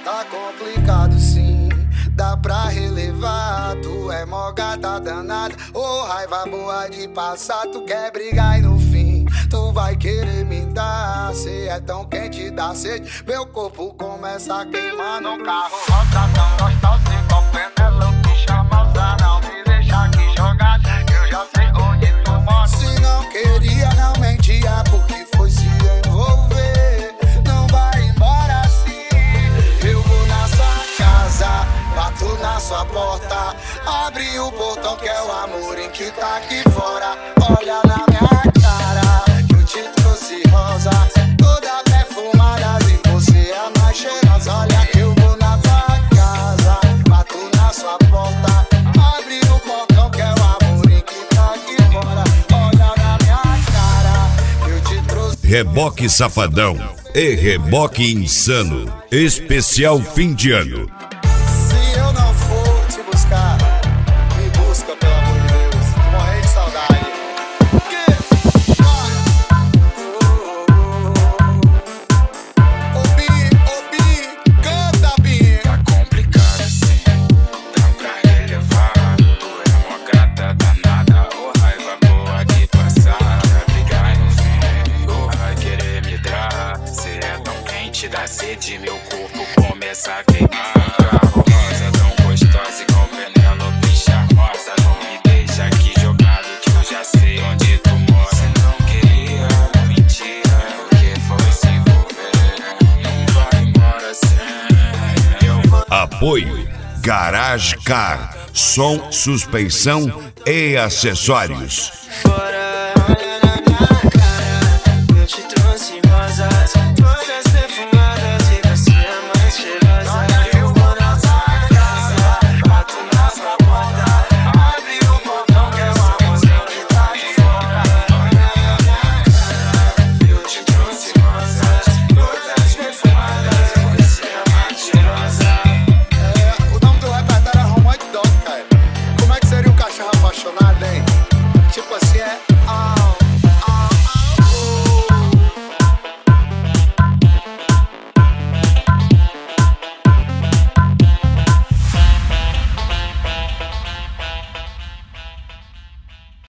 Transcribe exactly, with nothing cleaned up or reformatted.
Tá complicado sim, dá pra relevar. Tu é mó gata danada, ô oh, raiva boa de passar. Tu quer brigar e no fim tu vai querer me dar. Cê é tão quente, dá sede, meu corpo começa a queimar. No carro rosa tão gostosa, igual Penelope charmosa. Não me deixa aqui jogado, eu já sei onde tu mora. Se não queria, não mentia, porque foi se envolver. Não vai embora assim, eu vou na sua casa, bato na sua porta, abre o portão que é o amor em que tá aqui fora. Olha na minha cara, que eu te trouxe rosa, toda perfumada e você é a mais cheirosa. Olha que eu vou na sua casa, bato na sua porta, abre o portão que é o amor em que tá aqui fora. Olha na minha cara, que eu te trouxe. Reboque Safadão e Reboque Insano, especial fim de ano. Se eu não for te buscar, me busca, pelo amor de Deus. Vou morrer de saudade. Que? Ô Bi, ô Bi, canta, Bi. Tá complicado assim, dá pra relevar. Tu é uma gata danada, ô raiva boa de passar. Pra brigar e no fim, ô vai querer me dar. Cê é tão quente, dá sede, meu corpo começa a queimar. Carro rosa tão gostosa, igual Penelope charmosa. Não me deixa aqui jogado, que eu já sei onde tu mora. Cê não queria, não mentia, porque foi se envolver. Não vai embora sem eu vou. Apoio Garage Car, som, suspensão e acessórios. Fora